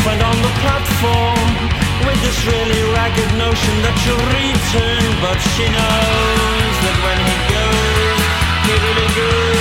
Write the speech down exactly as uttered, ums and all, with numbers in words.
friend on the platform with this really ragged notion that she'll return, but she knows that when he goes, he really goes.